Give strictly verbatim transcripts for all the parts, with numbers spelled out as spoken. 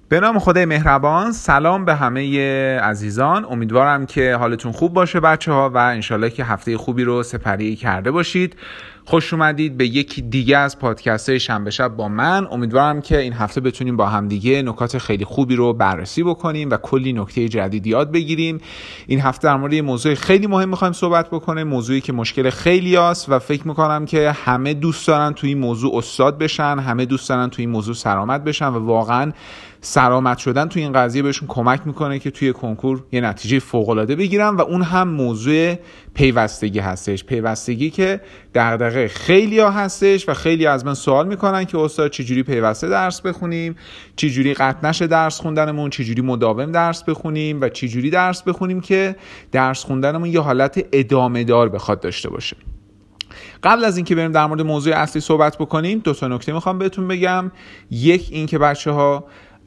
به نام خدای مهربان. سلام به همه عزیزان، امیدوارم که حالتون خوب باشه بچه ها و انشالله که هفته خوبی رو سپری کرده باشید. خوش اومدید به یکی دیگه از پادکست های شنبه شب با من. امیدوارم که این هفته بتونیم با هم دیگه نکات خیلی خوبی رو بررسی بکنیم و کلی نکته جدید یاد بگیریم. این هفته در مورد یه موضوع خیلی مهم میخوایم صحبت بکنیم، موضوعی که مشکل خیلی هست و فکر میکنم که همه دوست دارن توی این موضوع استاد بشن، همه دوست دارن توی این موضوع سرآمد بشن و واقعا سرآمد شدن توی این قضیه بهشون کمک میکنه که توی کنکور یه نتیجه فوق‌العاده بگیرن و اون هم موضوع پیوستگی هستش. پیوستگی که دغدغه خیلی‌ها هستش و خیلی از من سوال میکنن که استاد چجوری پیوسته درس بخونیم، چجوری قطع نشه درس خوندنمون، چجوری مداوم درس بخونیم و چجوری درس بخونیم که درس خوندنمون یه حالت ادامه دار بخواد داشته باشه. قبل از اینکه بریم در مورد موضوع اصلی صحبت بکنیم، دو تا نکته میخوام بهتون بگم. یک، این که بچه‌ها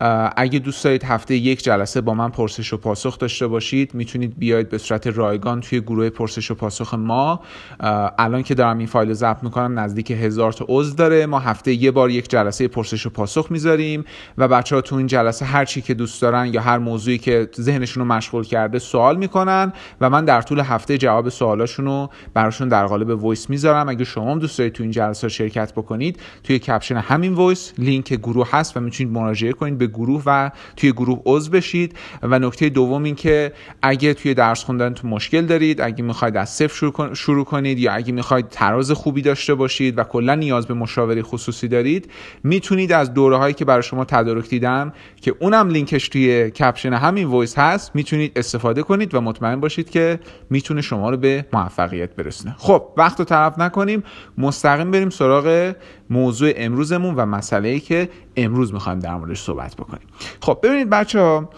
اگه دوست دارید هفته یک جلسه با من پرسش و پاسخ داشته باشید، میتونید بیاید به صورت رایگان توی گروه پرسش و پاسخ ما. الان که دارم این فایل ضبط میکنم نزدیک هزار تا عضو داره. ما هفته یه بار یک جلسه پرسش و پاسخ میذاریم و بچه‌ها تو این جلسه هر چی که دوست دارن یا هر موضوعی که ذهنشون رو مشغول کرده سوال میکنن و من در طول هفته جواب سوالاشون رو براشون در قالب وایس میذارم. اگه شما هم دوست دارید تو این جلسه شرکت بکنید، توی کپشن همین وایس لینک گروه هست و میتونید مراجعه کنید به گروه و توی گروه عضو بشید. و نکته دوم این که اگه توی درس خوندنتون مشکل دارید، اگه میخواید از صفر شروع, کن، شروع کنید یا اگه میخواید تراز خوبی داشته باشید و کلا نیاز به مشاوره خصوصی دارید، میتونید از دوره‌هایی که برای شما تدارک دیدم که اونم لینکش توی کپشن همین وایس هست میتونید استفاده کنید و مطمئن باشید که میتونه شما رو به موفقیت برسونه. خب وقت رو تلف نکنیم، مستقیم بریم سراغ موضوع امروزمون و مسئله‌ای که امروز میخوایم در موردش صحبت بکنیم. خب ببینید بچه‌ها،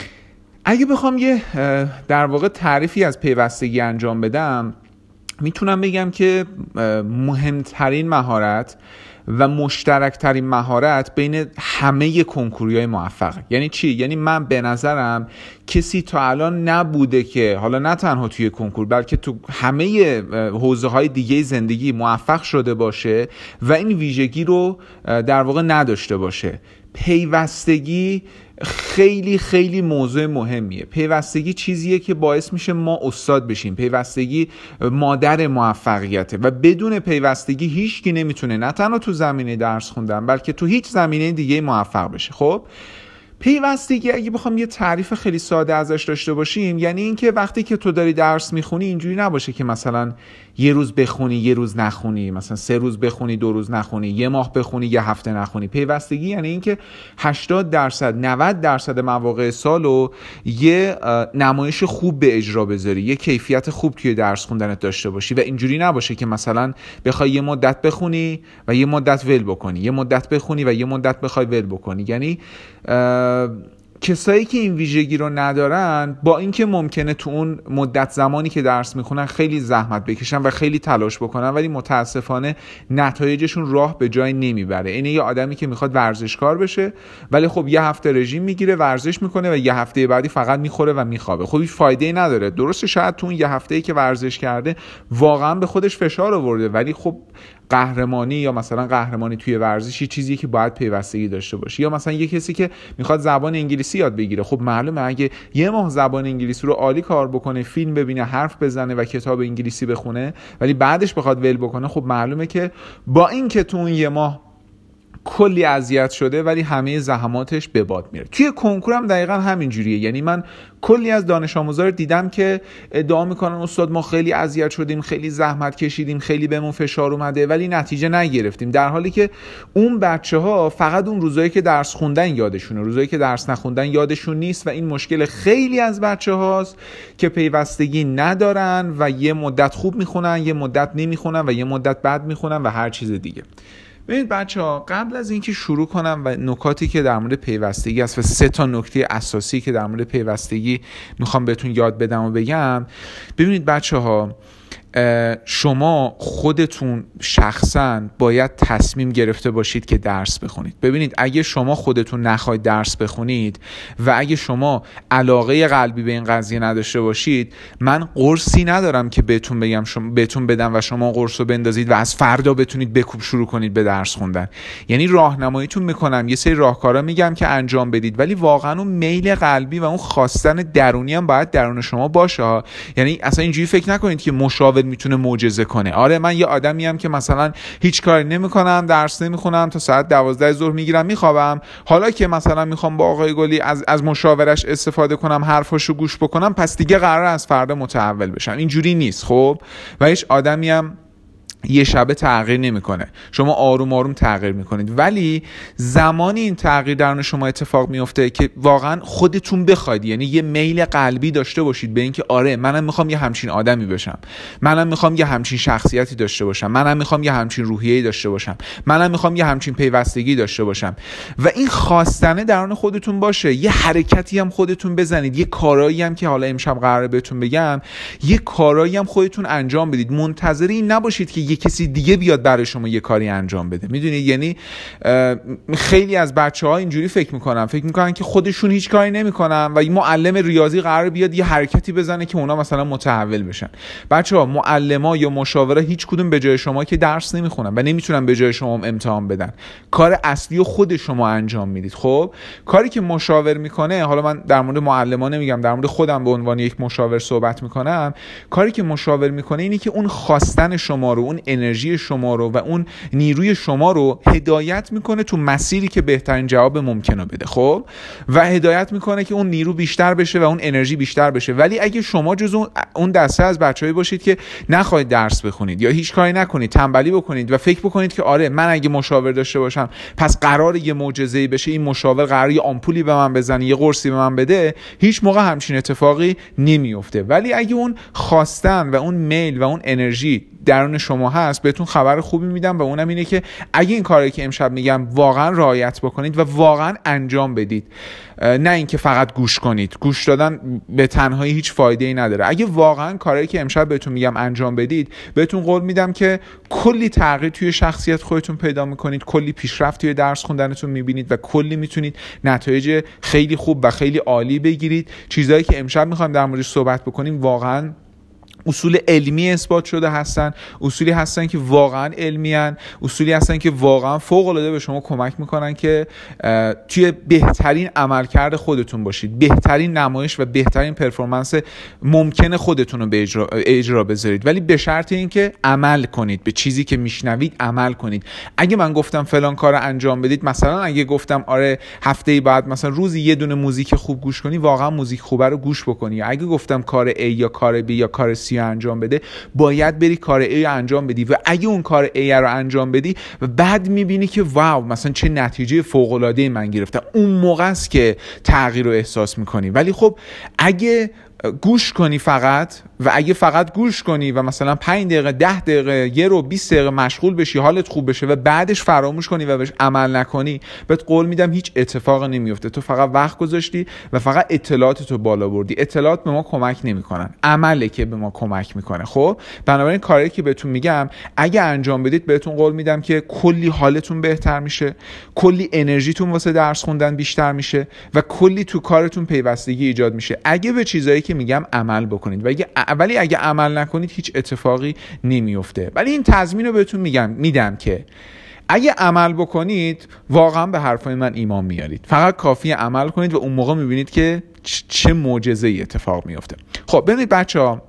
اگه بخوام یه در واقع تعریفی از پیوستگی انجام بدم، میتونم بگم که مهمترین مهارت و مشترکترین مهارت بین همه کنکوریای موفقه. یعنی چی؟ یعنی من به نظرم کسی تا الان نبوده که حالا نه تنها توی کنکور بلکه تو همه حوزه های دیگه زندگی موفق شده باشه و این ویژگی رو در واقع نداشته باشه. پیوستگی خیلی خیلی موضوع مهمیه. پیوستگی چیزیه که باعث میشه ما استاد بشیم. پیوستگی مادر موفقیته و بدون پیوستگی هیچ کی نمیتونه نه تنها تو زمینه درس خوندن بلکه تو هیچ زمینه دیگه موفق بشه. خب پیوستگی اگه بخوام یه تعریف خیلی ساده ازش داشته باشیم، یعنی این که وقتی که تو داری درس میخونی اینجوری نباشه که مثلا یه روز بخونی یه روز نخونی، مثلا سه روز بخونی دو روز نخونی، یه ماه بخونی یه هفته نخونی. پیوستگی یعنی این که هشتاد درصد نود درصد مواقع سالو یه نمایش خوب به اجرا بذاری، یه کیفیت خوب توی درس خوندنت داشته باشی و اینجوری نباشه که مثلا بخوای یه مدت بخونی و یه مدت ول بکنی، یه مدت بخونی و یه مدت بخوای ول بکنی. یعنی کسایی که این ویژگی رو ندارن، با اینکه ممکنه تو اون مدت زمانی که درس میخونن خیلی زحمت بکشن و خیلی تلاش بکنن، ولی متاسفانه نتایجشون راه به جای نمیبره. اینه یه آدمی که میخواد ورزشکار بشه ولی خب یه هفته رژیم میگیره، ورزش میکنه و یه هفته بعدی فقط میخوره و میخوابه. خب هیچ فایده‌ای نداره. درسته شاید تو اون یه هفته‌ای که ورزش کرده واقعا به خودش فشار آورده، ولی خب قهرمانی یا مثلا قهرمانی توی ورزشی چیزی که باید پیوستگی داشته باشه. یا مثلا یه کسی که میخواد زبان انگلیسی یاد بگیره، خب معلومه اگه یه ماه زبان انگلیسی رو عالی کار بکنه، فیلم ببینه، حرف بزنه و کتاب انگلیسی بخونه، ولی بعدش بخواد ول بکنه، خب معلومه که با این که تو اون یه ماه کلی اذیت شده ولی همه زحماتش به باد میره. توی کنکورم دقیقاً همین جوریه. یعنی من کلی از دانش آموزا رو دیدم که ادعا میکنن استاد ما خیلی اذیت شدیم، خیلی زحمت کشیدیم، خیلی بهمون فشار اومده ولی نتیجه نگرفتیم، در حالی که اون بچه‌ها فقط اون روزایی که درس خوندن یادشونه، روزایی که درس نخوندن یادشون نیست. و این مشکل خیلی از بچه‌هاست که پیوستگی ندارن و یه مدت خوب میخونن، یه مدت نمیخونن و یه مدت بد میخونن و هر چیز دیگه. ببینید بچه‌ها، قبل از اینکه شروع کنم و نکاتی که در مورد پیوستگی است و سه تا نکته اساسی که در مورد پیوستگی میخوام بهتون یاد بدم و بگم، ببینید بچه‌ها، شما خودتون شخصا باید تصمیم گرفته باشید که درس بخونید. ببینید اگه شما خودتون نخواید درس بخونید و اگه شما علاقه قلبی به این قضیه نداشته باشید، من قرصی ندارم که بهتون بگم شما بهتون بدم و شما قرصو بندازید و از فردا بتونید بکوب شروع کنید به درس خوندن. یعنی راهنماییتون میکنم، یه سری راهکارا میگم که انجام بدید، ولی واقعا اون میل قلبی و اون خواستن درونی هم باید درون شما باشه. یعنی اصلا اینجوری فکر نکنید که مشاور میتونه معجزه کنه. آره من یه آدمی ام که مثلا هیچ کاری نمیکنم، درس نمیخونم، تا ساعت دوازده ظهر میگیرم میخوابم، حالا که مثلا میخوام با آقای گلی از از مشاورش استفاده کنم، حرفاشو گوش بکنم، پس دیگه قراره از فردا متحول بشم. اینجوری نیست. خب و هیچ آدمی ام یه شبه تغییر نمیکنه. شما آروم آروم تغییر میکنید، ولی زمانی این تغییر درون شما اتفاق میفته که واقعا خودتون بخواید، یعنی یه میل قلبی داشته باشید به اینکه آره منم میخوام یه همچین آدمی بشم، منم میخوام یه همچین شخصیتی داشته باشم، منم میخوام یه همچین روحیه‌ای داشته باشم، منم میخوام یه همچین پیوستگی داشته باشم و این خواستنه درون خودتون باشه. یه حرکتی هم خودتون بزنید، یه کارایی هم که حالا امشب قراره بهتون بگم، یه کارایی هم خودتون انجام بدید. منتظر این نباشید که یه کسی دیگه بیاد برای شما یه کاری انجام بده. میدونید یعنی خیلی از بچه‌ها اینجوری فکر میکنن فکر میکنن که خودشون هیچ کاری نمیکنن و یه معلم ریاضی قرار بیاد یه حرکتی بزنه که اونا مثلا متحول بشن. بچه‌ها معلما یا مشاورا هیچ کدوم به جای شما که درس نمیخونن و نمیتونن به جای شما امتحان بدن. کار اصلی رو خود شما انجام میدید. خب کاری که مشاور میکنه، حالا من در مورد معلما نمیگم، در مورد خودم به عنوان یک مشاور صحبت میکنم، کاری که مشاور میکنه اینه که اون خواستن شما رو، اون انرژی شما رو و اون نیروی شما رو هدایت میکنه تو مسیری که بهترین جواب ممکنه بده. خب و هدایت میکنه که اون نیرو بیشتر بشه و اون انرژی بیشتر بشه. ولی اگه شما جزو اون دسته از بچه‌ای باشید که نخواید درس بخونید یا هیچ کاری نکنید، تنبلی بکنید و فکر بکنید که آره من اگه مشاور داشته باشم پس قراره یه معجزه‌ای بشه، این مشاور قراره یه آمپولی به من بزنه، یه قرصی به من بده، هیچ موقع همچین اتفاقی نمیفته. ولی اگه اون خواستن و اون میل و اون انرژی درون شما هست، بهتون خبر خوبی میدم و اونم اینه که اگه این کاری که امشب میگم واقعا رعایت بکنید و واقعا انجام بدید، نه اینکه فقط گوش کنید. گوش دادن به تنهایی هیچ فایده ای نداره. اگه واقعا کاری که امشب بهتون میگم انجام بدید، بهتون قول میدم که کلی تغییر توی شخصیت خودتون پیدا میکنید، کلی پیشرفت توی درس خوندنتون میبینید و کلی میتونید نتایج خیلی خوب و خیلی عالی بگیرید. چیزایی که امشب میخوایم در موردش صحبت بکنیم واقعا اصول علمی اثبات شده هستن، اصولی هستن که واقعا علمی ان، اصولی هستن که واقعا فوق العاده به شما کمک میکنن که توی بهترین عملکرد خودتون باشید، بهترین نمایش و بهترین پرفورمنس ممکن خودتون رو به اجرا, اجرا بذارید، ولی به شرط اینکه عمل کنید، به چیزی که میشنوید عمل کنید. اگه من گفتم فلان کار انجام بدید، مثلا اگه گفتم آره هفته‌ای بعد مثلا روزی یه دونه موزیک خوب گوش کنی، واقعا موزیک خوبه رو گوش بکنی. اگه گفتم کار A یا کار B یا کار C انجام بده، باید بری کار A رو انجام بدی و اگه اون کار A رو انجام بدی و بعد میبینی که واو مثلا چه نتیجه فوق العاده من گرفتم، اون موقع است که تغییر رو احساس میکنی. ولی خب اگه گوش کنی فقط و اگه فقط گوش کنی و مثلا پنج دقیقه ده دقیقه یه رو بیست دقیقه مشغول بشی، حالت خوب بشه و بعدش فراموش کنی و بهش عمل نکنی، بهت قول میدم هیچ اتفاق نمیفته. تو فقط وقت گذاشتی و فقط اطلاعاتتو بالا بردی. اطلاعات به ما کمک نمیکنن، عمله که به ما کمک میکنه. خب بنابراین کاری که بهتون میگم اگه انجام بدید، بهتون قول میدم که کلی حالتون بهتر میشه، کلی انرژیتون واسه درس خوندن بیشتر میشه و کلی تو کارتون پیوستگی ایجاد میشه اگه به چیزایی که میگم عمل بکنید. و اگه ولی اگه عمل نکنید هیچ اتفاقی نمیفته. ولی این تضمین رو بهتون میگم میدم که اگه عمل بکنید واقعا به حرفای من ایمان میارید. فقط کافیه عمل کنید و اون موقع میبینید که چه معجزه‌ای اتفاق میفته. خب ببینید بچه‌ها،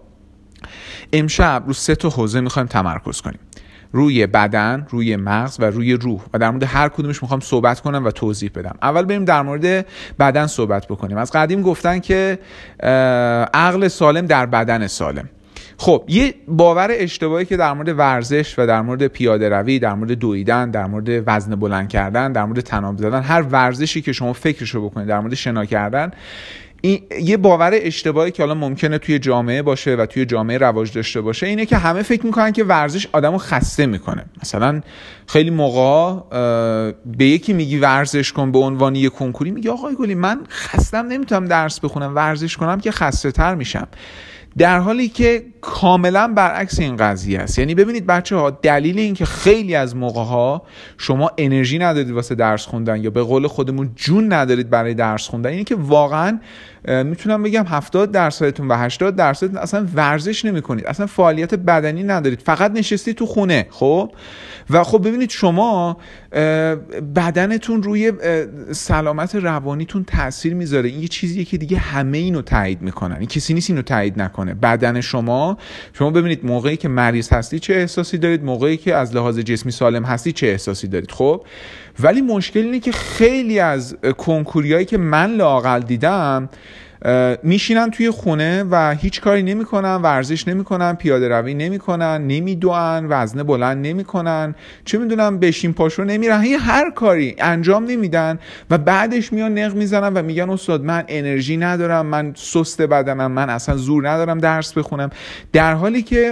امشب رو سه تا حوزه میخوایم تمرکز کنیم: روی بدن، روی مغز و روی روح، و در مورد هر کدومش میخوام صحبت کنم و توضیح بدم. اول بریم در مورد بدن صحبت بکنیم. از قدیم گفتن که عقل سالم در بدن سالم. خب یه باور اشتباهی که در مورد ورزش و در مورد پیاده روی، در مورد دویدن، در مورد وزن بلند کردن، در مورد تناب زدن، هر ورزشی که شما فکرشو بکنید، در مورد شنا کردن، این یه باور اشتباهی که حالا ممکنه توی جامعه باشه و توی جامعه رواج داشته باشه، اینه که همه فکر میکنن که ورزش آدمو خسته میکنه. مثلا خیلی موقع به یکی میگی ورزش کن به عنوان یه کنکوری، میگه آقای گلی من خستم نمیتونم درس بخونم، ورزش کنم که خسته تر میشم. در حالی که کاملا برعکس این قضیه است. یعنی ببینید بچه ها، دلیل این که خیلی از موقع ها شما انرژی ندارید واسه درس خوندن یا به قول خودمون جون ندارید برای درس خوندن، اینه که واقعا میتونم بگم هفتاد درصدتون و هشتاد درصدتون اصلا ورزش نمی کنید، اصلا فعالیت بدنی ندارید، فقط نشستی تو خونه. خب و خب ببینید شما بدنتون روی سلامت روانیتون تاثیر میذاره. این یه چیزیه که دیگه همه اینو تایید میکنن، این کسی نیست اینو تایید نکنه. بدن شما شما ببینید موقعی که مریض هستی چه احساسی دارید، موقعی که از لحاظ جسمی سالم هستی چه احساسی دارید. خب ولی مشکل اینه که خیلی از کنکوریایی که من لااقل دیدم میشینن توی خونه و هیچ کاری نمیکنن، ورزش نمیکنن، پیاده روی نمیکنن، نمیدوئن، وزنه بلند نمیکنن، چه میدونم بشین پاشو نمیرن، هر کاری انجام نمیدن و بعدش میان نق میزنن و میگن استاد من انرژی ندارم، من سست بدنم، من اصلا زور ندارم درس بخونم. در حالی که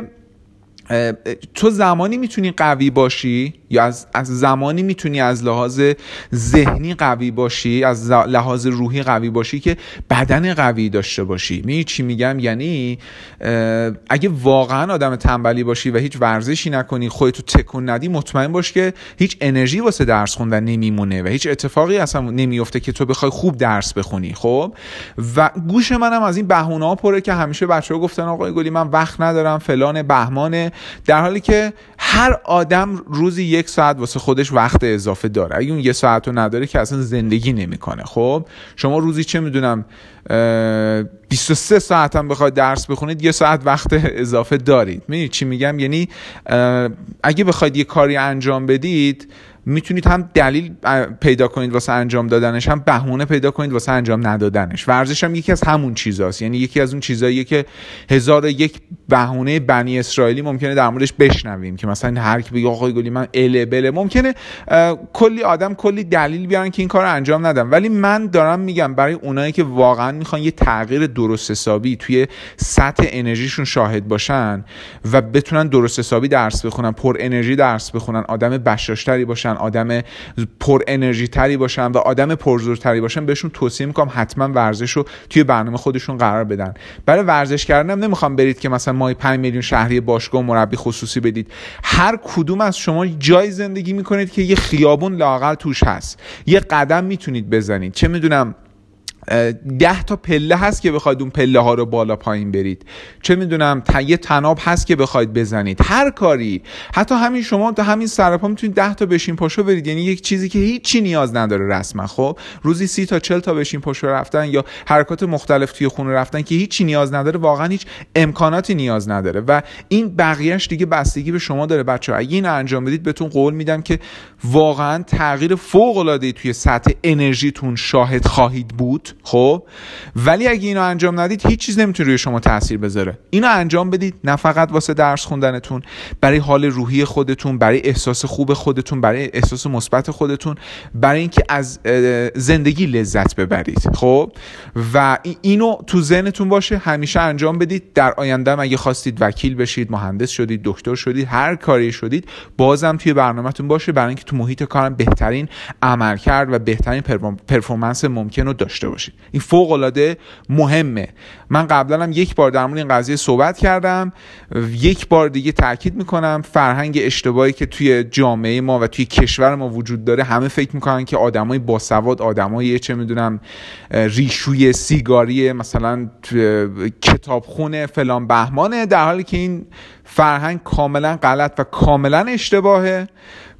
تو زمانی میتونی قوی باشی یا از, از زمانی میتونی از لحاظ ذهنی قوی باشی، از لحاظ روحی قوی باشی که بدن قوی داشته باشی. می‌دونی چی میگم؟ یعنی اگه واقعا آدم تنبلی باشی و هیچ ورزشی نکنی، خودتو تکون ندی، مطمئن باش که هیچ انرژی واسه درس خوندن نمیمونه و هیچ اتفاقی اصلا نمیفته که تو بخوای خوب درس بخونی. خب و گوش منم از این بهونه‌ها پره که همیشه بچه‌ها گفتن آقای گلی من وقت ندارم، فلان بهمانه، در حالی که هر آدم روزی یک ساعت واسه خودش وقت اضافه داره. اگه اون یه ساعت رو نداره که اصلا زندگی نمیکنه. خب شما روزی چه میدونم بیست و سه ساعت هم بخواید درس بخونید، یه ساعت وقت اضافه دارید. میدونید چی میگم؟ یعنی اگه بخواید یه کاری انجام بدید میتونید هم دلیل پیدا کنید واسه انجام دادنش، هم بهونه پیدا کنید واسه انجام ندادنش. ورزش هم یکی از همون چیزاست. یعنی یکی از اون چیزاییه که هزار و یک بهونه بنی اسرائیلی ممکنه در موردش بشنویم که مثلا هر کی بگه آقای گلی من اله بله، ممکنه کلی آدم کلی دلیل بیارن که این کارو انجام ندن. ولی من دارم میگم برای اونایی که واقعا میخوان یه تغییر درست حسابی توی سطح انرژیشون شاهد باشن و بتونن درست حسابی درس بخونن، پر انرژی درس بخونن، آدم بشاشتری باشن، آدم پر انرژی تری باشن و آدم پرزورتری باشن، بهشون توصیه میکنم حتما ورزش رو توی برنامه خودشون قرار بدن. برای ورزش کردن نمیخوام برید که مثلا ماهی پنج میلیون شهری باشگاه و مربی خصوصی بدید. هر کدوم از شما جای زندگی میکنید که یه خیابون لااقل توش هست، یه قدم میتونید بزنید، چه میدونم ده تا پله هست که بخواید اون پله ها رو بالا پایین برید، چه میدونم یه طناب هست که بخواید بزنید، هر کاری، حتی همین شما تا همین سرپا میتونید ده تا بشین پاشو برید. یعنی یک چیزی که هیچی نیاز نداره رسما. خب روزی سی تا چهل تا بشین پاشو رفتن یا حرکات مختلف توی خونه رفتن که هیچی نیاز نداره، واقعا هیچ امکاناتی نیاز نداره و این بقیه‌اش دیگه بستگی به شما داره. بچه‌ها اگه اینو انجام بدید بهتون قول میدم که واقعا تغییر فوق‌العاده‌ای توی سطح انرژیتون شاهد خواهید بود. خب ولی اگه اینو انجام ندید هیچ چیز نمیتونه روی شما تاثیر بذاره. اینو انجام بدید، نه فقط واسه درس خوندنتون، برای حال روحی خودتون، برای احساس خوب خودتون، برای احساس مثبت خودتون، برای اینکه از زندگی لذت ببرید. خب و اینو تو ذهنتون باشه، همیشه انجام بدید. در آینده هم اگه خواستید وکیل بشید، مهندس شدید، دکتر شدید، هر کاری شدید، بازم توی برنامه‌تون باشه، برای اینکه تو محیط کارم بهترین عملکرد و بهترین پرفورمنس ممکن رو داشته باشید. این فوق العاده مهمه. من قبلا هم یک بار در مورد این قضیه صحبت کردم، یک بار دیگه تاکید میکنم. فرهنگ اشتباهی که توی جامعه ما و توی کشور ما وجود داره، همه فکر میکنن که آدمای باسواد، آدمای چه میدونم ریشوی سیگاری، مثلا کتابخونه فلان بهمانه، در حالی که این فرهنگ کاملا غلط و کاملا اشتباهه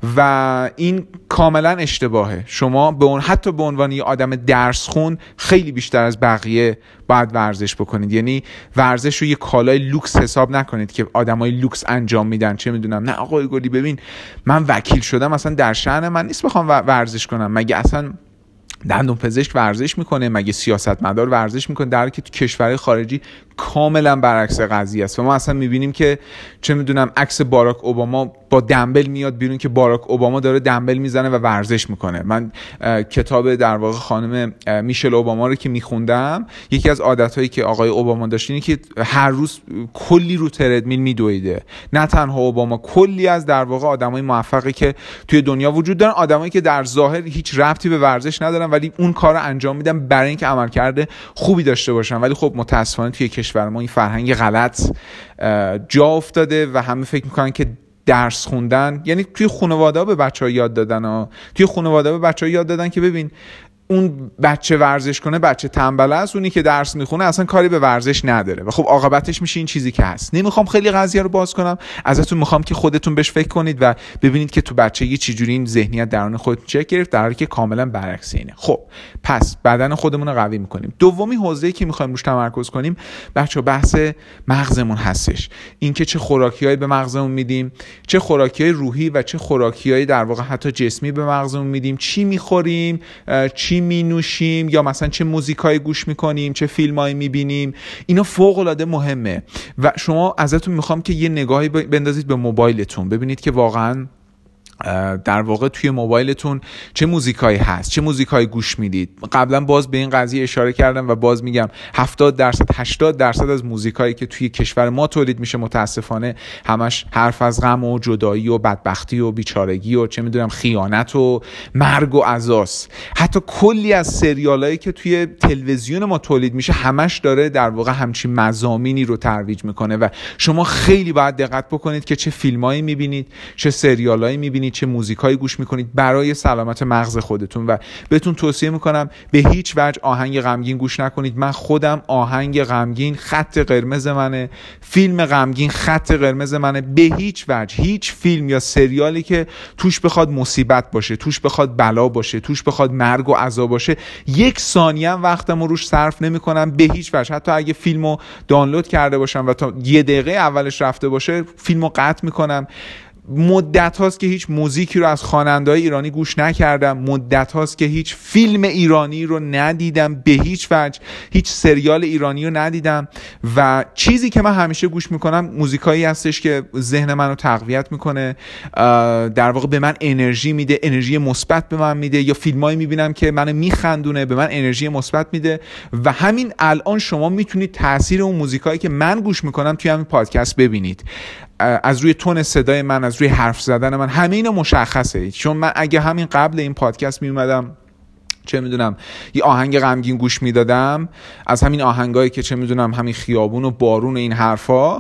و این کاملا اشتباهه. شما به اون حتی به عنوان یه آدم درس خون خیلی بیشتر از بقیه باید ورزش بکنید. یعنی ورزش رو یه کالای لوکس حساب نکنید که آدمای لوکس انجام میدن، چه میدونم نه آقای گلی ببین من وکیل شدم، مثلا در شأن من نیست بخوام ورزش کنم. مگه اصلا دندون پزشک ورزش میکنه؟ مگه سیاستمدار ورزش میکنه؟ در حالی که تو کشورهای خارجی کاملا برعکس قضیه است و ما اصلا میبینیم که چه میدونم عکس باراک اوباما با دمبل میاد بیرون که باراک اوباما داره دمبل میزنه و ورزش میکنه. من کتاب در واقع خانم میشل اوباما رو که میخوندم، یکی از عادتهایی که آقای اوباما داشت اینه که هر روز کلی رو تردمیل میدویده. نه تنها اوباما، کلی از در واقع آدمای موفقی که توی دنیا وجود دارن، آدمایی که در ظاهر هیچ ربطی به ورزش ندارن ولی اون کارو انجام میدن برای اینکه عملکرد خوبی داشته باشن. ولی خب متاسفانه توی کشور ما این فرهنگ غلط جا افتاده و همه فکر میکنن که درس خوندن، یعنی توی خانواده به بچه‌ها یاد دادن ها توی خانواده به بچه‌ها یاد دادن که ببین اون بچه ورزش کنه بچه تنبل است، اونی که درس میخونه اصلا کاری به ورزش نداره و خب عاقبتش میشه این چیزی که هست. نمیخوام خیلی قضیه رو باز کنم، ازتون میخوام که خودتون بهش فکر کنید و ببینید که تو بچگی چجوری این ذهنیت درون خودتون چک گرفت، در حالی که کاملا برعکس اینه. خب پس بدن خودمون رو قوی میکنیم. دومی حوزه‌ای که میخوایم روش تمرکز کنیم بچه‌ها بحث مغزمون هستش. اینکه چه خوراکیایی به مغزمون میدیم، چه خوراکیای روحی و چه خوراکیایی در واقع حتی جسمی به مغزمون میدیم، چی میخوریم، چی می نوشیم، یا مثلا چه موزیکایی گوش میکنیم، چه فیلمایی میبینیم. اینا فوق العاده مهمه و شما ازتون میخوام که یه نگاهی بندازید به موبایلتون، ببینید که واقعا در واقع توی موبایلتون چه موزیکایی هست، چه موزیکایی گوش میدید. قبلا باز به این قضیه اشاره کردم و باز میگم هفتاد درصد هشتاد درصد از موزیکایی که توی کشور ما تولید میشه متاسفانه همش حرف از غم و جدایی و بدبختی و بیچارگی و چه میدونم خیانت و مرگ و عزاست. حتی کلی از سریالایی که توی تلویزیون ما تولید میشه همش داره در واقع همچین مضامینی رو ترویج میکنه و شما خیلی باید دقت بکنید که چه فیلمایی میبینید، چه سریالایی میبینید، چه موزیکایی گوش میکنید برای سلامت مغز خودتون. و بهتون توصیه میکنم به هیچ وجه آهنگ غمگین گوش نکنید. من خودم آهنگ غمگین خط قرمز منه، فیلم غمگین خط قرمز منه. به هیچ وجه هیچ فیلم یا سریالی که توش بخواد مصیبت باشه، توش بخواد بلا باشه، توش بخواد مرگ و عذاب باشه، یک ثانیه هم وقتمو روش صرف نمیکنم به هیچ وجه. حتی اگه فیلمو دانلود کرده باشم و تا یه دقیقه اولش رفته باشه فیلمو قطع میکنم. مدت هاست که هیچ موزیکی رو از خواننده‌های ایرانی گوش نکردم، مدت هاست که هیچ فیلم ایرانی رو ندیدم، به هیچ وجه هیچ سریال ایرانی رو ندیدم و چیزی که من همیشه گوش میکنم موزیکایی هستش که ذهن منو تقویت میکنه، در واقع به من انرژی میده، انرژی مثبت به من میده، یا فیلمایی میبینم که منو میخندونه به من انرژی مثبت میده. و همین الان شما میتونید تاثیر اون موزیکایی که من گوش میکنم توی همین پادکست ببینید. از روی تون صدای من، از روی حرف زدن من، همه اینا مشخصه. چون من اگه همین قبل این پادکست می اومدم چه میدونم یه آهنگ غمگین گوش میدادم، از همین آهنگایی که چه میدونم همین خیابون و بارون و این حرفا،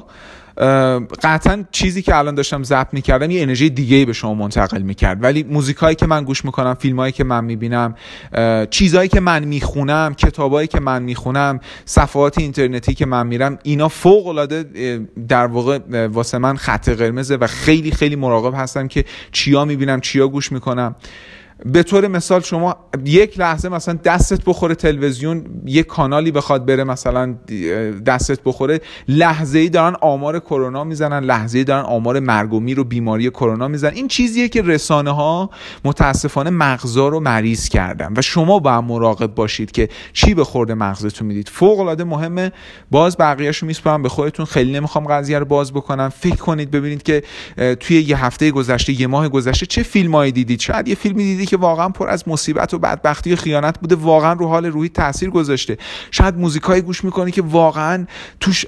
قطعا چیزی که الان داشتم ضبط میکردم یه انرژی دیگه‌ای به شما منتقل میکرد. ولی موزیکایی که من گوش میکنم، فیلمایی که من میبینم، چیزایی که من میخونم، کتابایی که من میخونم، صفحات اینترنتی که من میرم، اینا فوق العاده در واقع واسه من خط قرمزه و خیلی خیلی مراقب هستم که چیا میبینم، چیا گوش میکنم. به طور مثال شما یک لحظه مثلا دستت بخوره تلویزیون، یک کانالی بخواد بره مثلا دستت بخوره، لحظه‌ای دارن آمار کرونا میزنن، لحظه‌ای دارن آمار مرگ و میر و بیماری کرونا میزنن. این چیزیه که رسانه ها متاسفانه مغزا رو مریض کردن و شما باید مراقب باشید که چی به خورد مغزتون میدید. فوق العاده مهمه. باز بقیه‌شو میسپارم به خودتون، خیلی نمیخوام قضیه رو باز بکنم. فکر کنید ببینید که توی یه هفته گذشته، یه ماه گذشته چه فیلمایی دیدید. شاید یه فیلمی دیدید که واقعا پر از مصیبت و بدبختی و خیانت بوده، واقعا رو حال روحی تاثیر گذاشته. شاید موزیکایی گوش میکنی که واقعا توش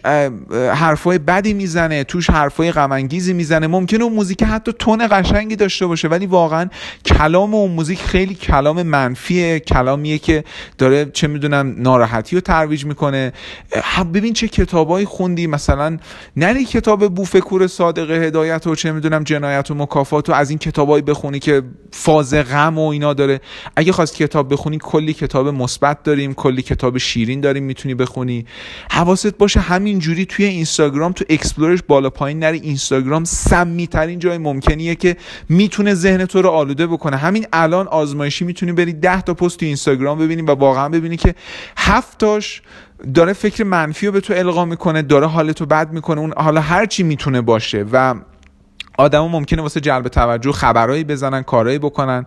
حرفای بدی میزنه، توش حرفای غم انگیزی میزنه. ممکنه اون موزیک حتی تون قشنگی داشته باشه ولی واقعا کلام اون موزیک خیلی کلام منفیه، کلامیه که داره چه میدونم ناراحتی رو ترویج میکنه. ببین چه کتابایی خوندی، مثلا نری کتاب بوفکور صادق هدایت و چه میدونم جنایت و مکافات و از این کتابایی بخونی که فاز غم و اینا داره. اگه خواست کتاب بخونی کلی کتاب مثبت داریم، کلی کتاب شیرین داریم میتونی بخونی. حواست باشه همین جوری توی اینستاگرام تو اکسپلورش بالا پایین نری. اینستاگرام سمی ترین جای ممکنیه که میتونه ذهن تو رو آلوده بکنه. همین الان آزمایشی میتونی بری ده تا پست تو اینستاگرام ببینی و واقعا ببینی که هفت تاش داره فکر منفی رو به تو القا میکنه، داره حالتو بد میکنه. اون حالا هر چی میتونه باشه و آدما ممکنه واسه جلب توجه خبرایی بزنن، کارایی بکنن.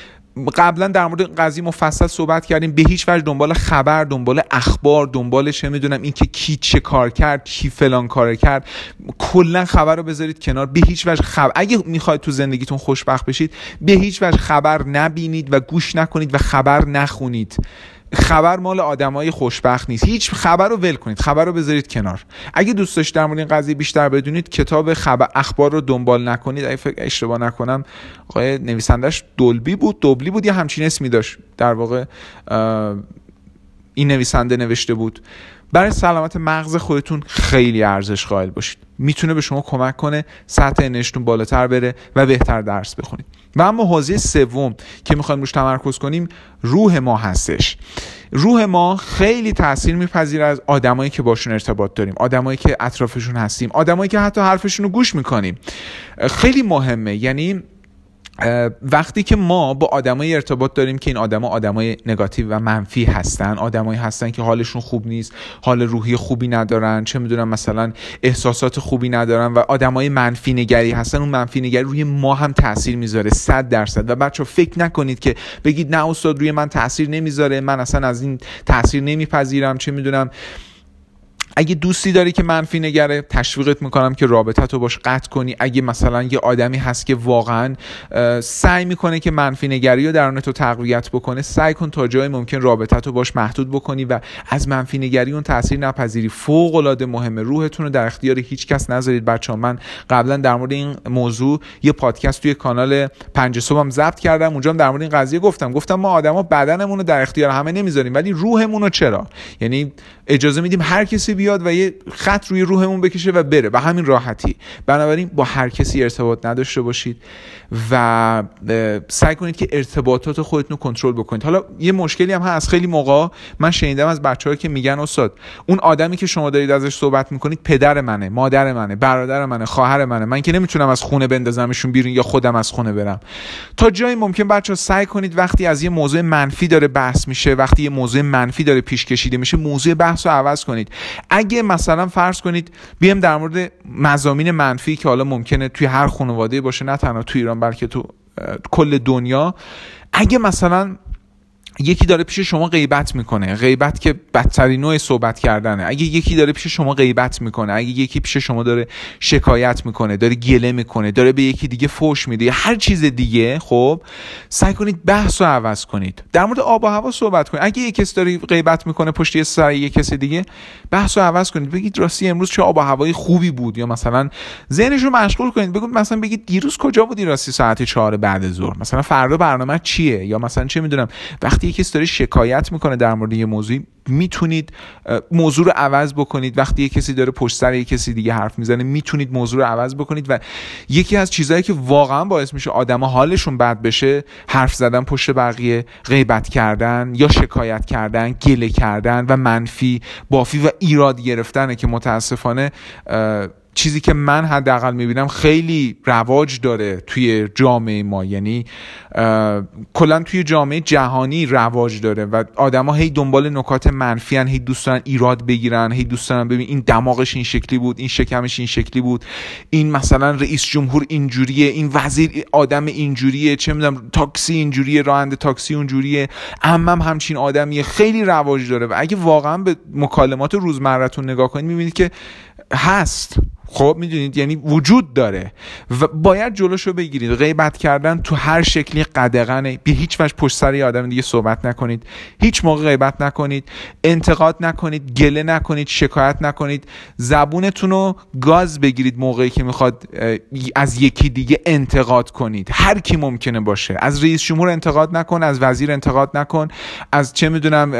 قبلا در مورد قضیه مفصل صحبت کردیم. به هیچ وجه دنبال خبر، دنبال اخبار، دنبال چه میدونم این که کی چه کار کرد، کی فلان کار کرد، کلا خبر رو بذارید کنار. به هیچ وجه خبر، اگه میخواید تو زندگیتون خوشبخت بشید، به هیچ وجه خبر نبینید و گوش نکنید و خبر نخونید. خبر مال آدمای خوشبخت نیست. هیچ خبر رو ول کنید، خبر رو بذارید کنار. اگه دوست داشتید در مورد این قضیه بیشتر بدونید، کتاب خبر اخبار رو دنبال نکنید. اگه فکر اشتباه نکنم آقای نویسندش دولبی بود، دوبلی بود یا همچین اسمی داشت، در واقع این نویسنده نوشته بود. برای سلامت مغز خودتون خیلی ارزش قائل باشید. میتونه به شما کمک کنه سطح انرژیتون بالاتر بره و بهتر درس بخونید. و اما حوزه سوم که میخوایم روش تمرکز کنیم روح ما هستش. روح ما خیلی تاثیر میپذیره از آدمایی که باشون ارتباط داریم، آدمایی که اطرافشون هستیم، آدمایی که حتی حرفشون رو گوش میکنیم. خیلی مهمه. یعنی وقتی که ما با آدمای ارتباط داریم که این آدما آدمای نگاتیو و منفی هستن، آدمایی هستن که حالشون خوب نیست، حال روحی خوبی ندارن، چه میدونم مثلا احساسات خوبی ندارن و آدمای منفی نگری هستن، اون منفی نگری روی ما هم تاثیر میذاره صد درصد. و بچه‌ها فکر نکنید که بگید نه استاد روی من تاثیر نمیذاره، من اصلا از این تاثیر نمیپذیرم، چه میدونم. اگه دوستی داری که منفی نگره، تشویقت میکنم که رابطتو باش قطع کنی. اگه مثلا یه آدمی هست که واقعا سعی میکنه که منفی نگری رو درونتو تقویت بکنه، سعی کن تا جای ممکن رابطتو باش محدود بکنی و از منفی نگری اون تاثیر نپذیری. فوق العاده مهمه. روحتون رو در اختیار هیچ کس نذارید بچه‌ها. من قبلا در مورد این موضوع یه پادکست توی کانال پنج صبحم ضبط کردم، اونجا در مورد این قضیه گفتم گفتم ما آدما بدنمون رو در اختیار همه نمیذاریم، ولی روحمون رو چرا؟ یعنی اجازه میدیم هر کسی بیاد و یه خط روی روحمون بکشه و بره به همین راحتی. بنابراین با هر کسی ارتباط نداشته باشید و سعی کنید که ارتباطات خودتون رو کنترل بکنید. حالا یه مشکلی هم هست، خیلی موقع من شنیدم از بچه‌ها که میگن استاد اون آدمی که شما دارید ازش صحبت میکنید پدر منه، مادر منه، برادر منه، خواهر منه، من که نمیتونم از خونه بندازمشون بیرون یا خودم از خونه برم. تا جایی ممکن بچه‌ها سعی کنید وقتی از یه موضوع منفی داره بحث میشه، وقتی یه موضوع منفی داره پیش کشیده میشه، موضوع بحث رو عوض کنید. اگه مثلا فرض کنید بیام در مورد مضامین منفی که حالا ممکنه توی هر خانواده باشه، نه تنها توی ایران بلکه تو کل دنیا، اگه مثلا یکی داره پیش شما غیبت میکنه، غیبت که بدترین نوع صحبت کردنه، اگه یکی داره پیش شما غیبت میکنه، اگه یکی پیش شما داره شکایت میکنه، داره گله میکنه، داره به یکی دیگه فحش میده یا هر چیز دیگه، خب سعی کنید بحث رو عوض کنید، در مورد آب و هوا صحبت کنید. اگه یک کسی داره غیبت میکنه پشت سر یک کسی دیگه، بحث رو عوض کنید، بگید راستی امروز چه آب و هوای خوبی بود، یا مثلا ذهنش رو مشغول کنید، بگید مثلا بگید دیروز کجا بودی راستی ساعت چهار بعد ظهر، مثلا فردا برنامه چیه، یا مثلا چه میدونم وقتی یکی داره شکایت میکنه در مورد یه موضوعی، میتونید موضوع رو عوض بکنید. وقتی یه کسی داره پشت سر یه کسی دیگه حرف میزنه، میتونید موضوع رو عوض بکنید. و یکی از چیزهایی که واقعا باعث میشه آدما حالشون بد بشه، حرف زدن پشت بقیه، غیبت کردن یا شکایت کردن، گله کردن و منفی بافی و ایراد گرفتنه که متاسفانه چیزی که من حداقل میبینم خیلی رواج داره توی جامعه ما، یعنی کلا توی جامعه جهانی رواج داره و آدما هی دنبال نکات منفی ان، هی دوست دارن ایراد بگیرن، هی دوست دارن ببین این دماغش این شکلی بود، این شکمش این شکلی بود، این مثلا رئیس جمهور اینجوریه، این وزیر آدم اینجوریه، چه میدونم تاکسی اینجوریه، راننده تاکسی اونجوریه، عمم همچین آدمیه. خیلی رواج داره و اگه واقعا به مکالمات روزمره‌تون نگاه کنید میبینید که هست. خب میدونید یعنی وجود داره و باید جلوشو بگیرید. غیبت کردن تو هر شکلی قدغنه. به هیچ وجه پشت سر یه آدم دیگه صحبت نکنید، هیچ موقع غیبت نکنید، انتقاد نکنید، گله نکنید، شکایت نکنید. زبونتون رو گاز بگیرید موقعی که میخواد از یکی دیگه انتقاد کنید، هر کی ممکنه باشه. از رئیس جمهور انتقاد نکن، از وزیر انتقاد نکن، از چه میدونم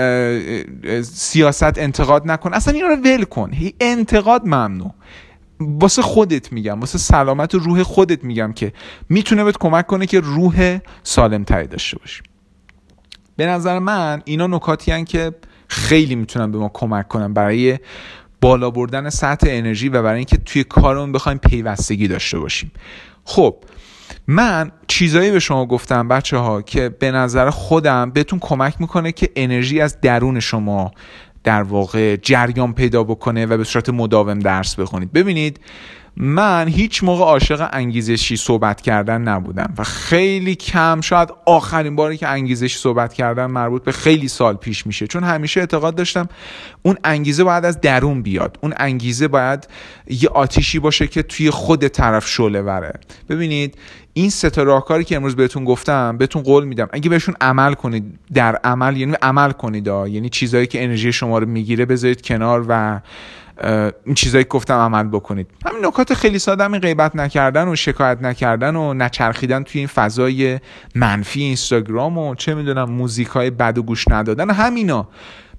سیاست انتقاد نکن، اصلا اینا رو ول کن. انتقاد ممنوع. واسه خودت میگم، واسه سلامت روح خودت میگم که میتونه بهت کمک کنه که روح سالم تری داشته باشی. به نظر من اینا نکاتی هستن که خیلی میتونن به ما کمک کنن برای بالا بردن سطح انرژی و برای اینکه توی کارمون بخوایم پیوستگی داشته باشیم. خب من چیزایی به شما گفتم بچه ها که به نظر خودم بهتون کمک میکنه که انرژی از درون شما در واقع جریان پیدا بکنه و به صورت مداوم درس بخونید. ببینید من هیچ موقع عاشق انگیزشی صحبت کردن نبودم و خیلی کم، شاید آخرین باری که انگیزشی صحبت کردم مربوط به خیلی سال پیش میشه، چون همیشه اعتقاد داشتم اون انگیزه باید از درون بیاد، اون انگیزه باید یه آتیشی باشه که توی خود طرف شعله وره. ببینید این سه تا راهکاری که امروز بهتون گفتم، بهتون قول میدم اگه بهشون عمل کنید، در عمل یعنی عمل کنید ها. یعنی چیزایی که انرژی شما رو میگیره بذارید کنار و این چیزایی که گفتم عمل بکنید. همین نکات خیلی ساده، همین غیبت نکردن و شکایت نکردن و نچرخیدن توی این فضای منفی اینستاگرام و چه میدونم موزیکای بد و گوش ندادن، همینا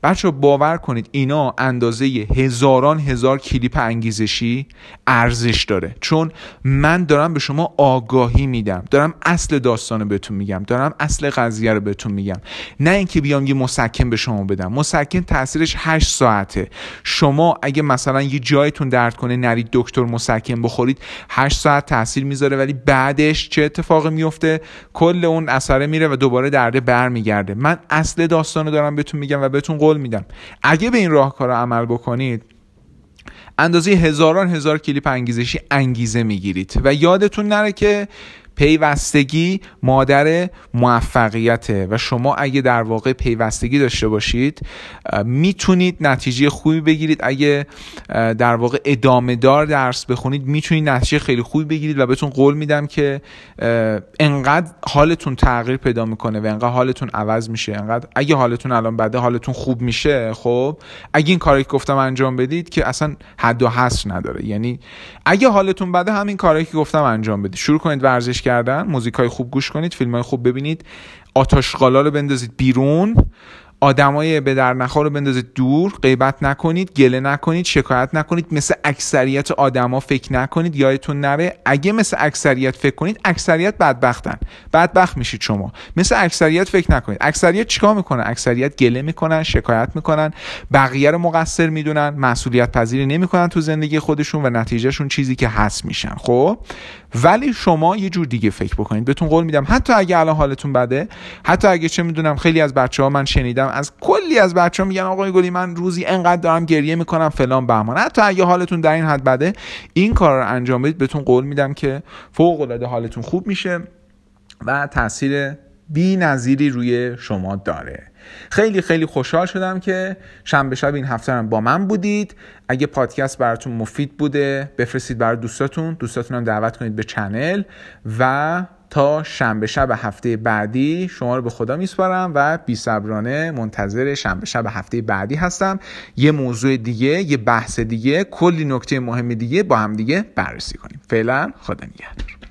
بچه باور کنید اینا اندازه هزاران هزار کلیپ انگیزشی ارزش داره، چون من دارم به شما آگاهی میدم، دارم اصل داستانو بهتون میگم، دارم اصل قضیه رو بهتون میگم، نه اینکه بیام یه مسکن به شما بدم. مسکن تاثیرش هشت ساعته. شما اگه مثلا یه جایتون درد کنه نرید دکتر مسکن بخورید، هشت ساعت تاثیر میذاره، ولی بعدش چه اتفاقی میفته؟ کل اون اثر میره و دوباره درد برمیگرده. من اصل داستانو دارم بهتون میگم و بهتون قول میدم اگه به این راهکارا عمل بکنید اندازه هزاران هزار کلیپ انگیزشی انگیزه میگیرید. و یادتون نره که پیوستگی مادر موفقیته و شما اگه در واقع پیوستگی داشته باشید میتونید نتیجه خوبی بگیرید. اگه در واقع ادامه دار درس بخونید میتونید نتیجه خیلی خوبی بگیرید و بهتون قول میدم که انقدر حالتون تغییر پیدا میکنه و انقدر حالتون عوض میشه، انقدر اگه حالتون الان بده حالتون خوب میشه. خب اگه این کاری که گفتم انجام بدید که اصلا حد و حصر نداره. یعنی اگه حالتون بده همین کاری که گفتم انجام بدید. شروع کنید ورزش کردن، موزیکای خوب گوش کنید، فیلمای خوب ببینید، آتش‌قالا رو بندازید بیرون، آدمای به در نخور رو بندازید دور، غیبت نکنید، گله نکنید، شکایت نکنید، مثل اکثریت آدما فکر نکنید. یادتون نره اگه مثل اکثریت فکر کنید اکثریت بدبختن، بدبخت میشید شما. مثل اکثریت فکر نکنید. اکثریت چیکار میکنن؟ اکثریت گله میکنن، شکایت میکنن، بقیه رو مقصر میدونن، مسئولیت پذیری نمیکنن تو زندگی خودشون و نتیجهشون چیزی که هست میشن. خب ولی شما یه جور دیگه فکر بکنید. بهتون قول میدم حتی اگه الان حالتون بده، حتی اگه چه میدونم خیلی از بچه‌ها من شنیدم از کلی از بچه‌ها میگن آقای گلی من روزی انقدر دارم گریه میکنم فلان بهمان، حتی اگه حالتون در این حد بده این کار رو انجام بدید، بهتون قول میدم که فوق العاده حالتون خوب میشه و تاثیر بی‌نظیری روی شما داره. خیلی خیلی خوشحال شدم که شنبه شب این هفته هم با من بودید. اگه پادکست براتون مفید بوده بفرستید برای دوستاتون، دوستاتون هم دعوت کنید به چنل و تا شنبه شب هفته بعدی شما رو به خدا میسپارم و بی‌صبرانه منتظر شنبه شب هفته بعدی هستم. یه موضوع دیگه، یه بحث دیگه، کلی نکته مهم دیگه با هم دیگه بررسی کنیم. فعلا خدا نگهدار.